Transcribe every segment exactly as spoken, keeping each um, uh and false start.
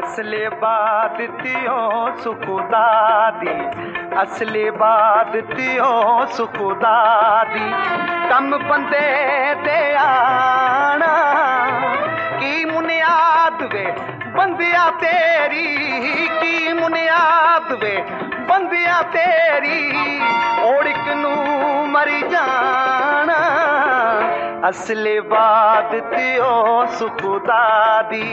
असले बात तियो सुखदादी, असले बात तियो सुखदादी। कम बंदे ते आना की मुनियाद वे बंदिया तेरी, की मुनियाद वे बंदिया तेरी। ओड़िक नू मरी जाना असले बात तियो सुखदादी।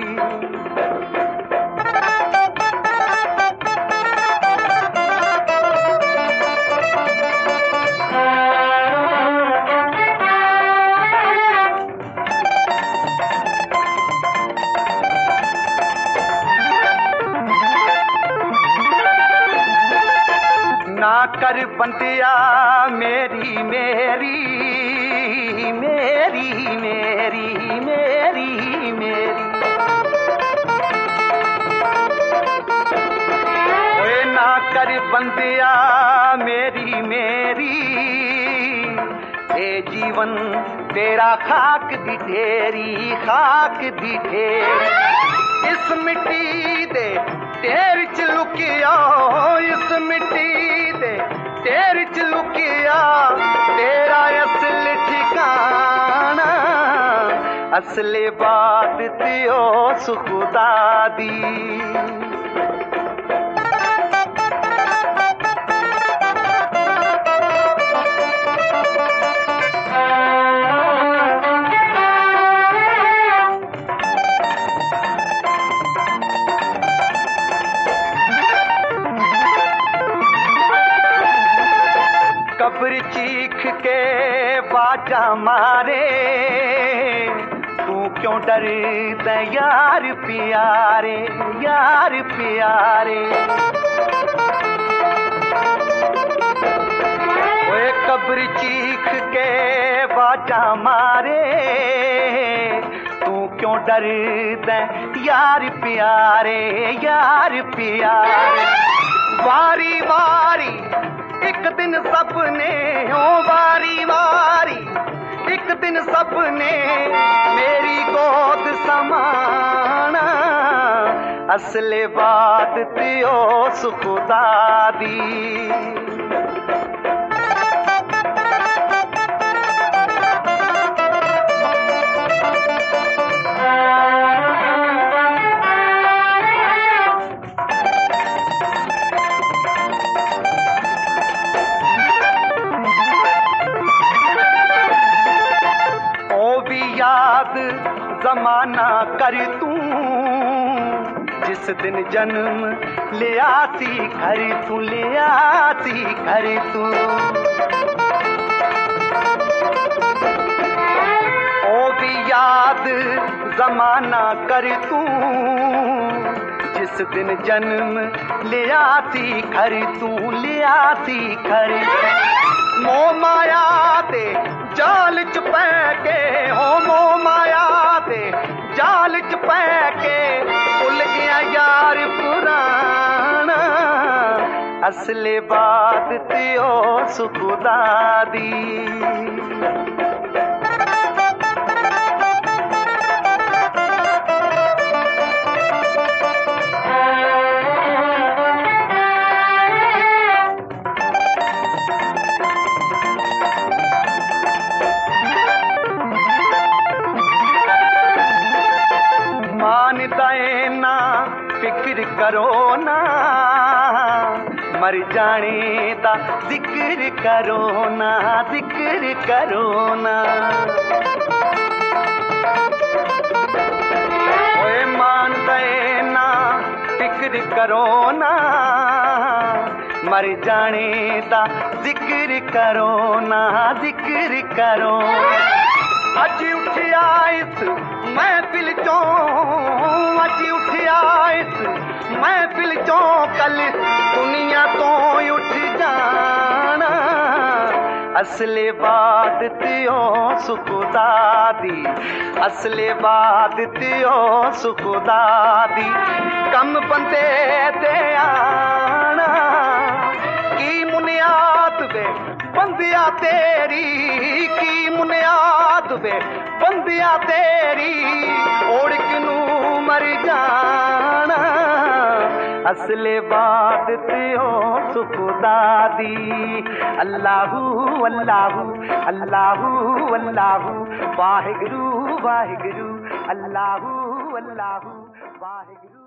ना कर बंदिया मेरी मेरी मेरी मेरी मेरी मेरी। ओए ना कर बंदिया मेरी मेरी, ए जीवन तेरा खाक दी ढेरी, खाक दी ढेरी। इस मिट्टी दे ढेर च लुकिया, इस मिट्टी दे ढेर च लुकिया तेरा असल ठिकाना। असले बात तियो सुखदादी। कब्र चीख के बाजा मारे, तू क्यों डरता यार प्यारे, यार प्यारे। ओए कब्र चीख के बाजा मारे, तू क्यों डरता यार प्यारे, यार प्यारे। वारी वारी एक दिन सबने, ओ बारी बारी एक दिन सबने मेरी गोद समाना। असले बात तियो सुखदादी। याद जमाना कर तू जिस दिन जन्म ले आती घर तू, ले आती घर तू। ओ भी याद जमाना कर तू जिस दिन जन्म ले आती घर तू, ले आती घर। मोह माया दे जाल च पै के, हो मोह माया दे जाल च पै के भुल गया यार पुराना। असले बात तियो सुखदादी। ना फिक्र करो ना, मर जाने दा जिक्र करो ना, जिक्र करो ना। ओए मान दे ना फिक्र करो ना, मर जाने दा जिक्र करो ना, जिक्र करो। अज उठिया इस महफिल चों, अज उठिया इस महफिल चों कल दुनिया तो उठ जाना। असले बात तियो सुखदादी, असले बात तियो सुखदादी। कम बंदे ते आना की मुनियाद वे बंदिया तेरी, की मुनियाद वे बंदिया तेरी। ओड़क नू मर जाना असले बात त्यो सुखदादी अल्लाहू अल्लाहू अल्लाहू अल्लाहू वाहिगुरु वाहिगुरु अल्लाहू अल्लाहू वाहिगुरु।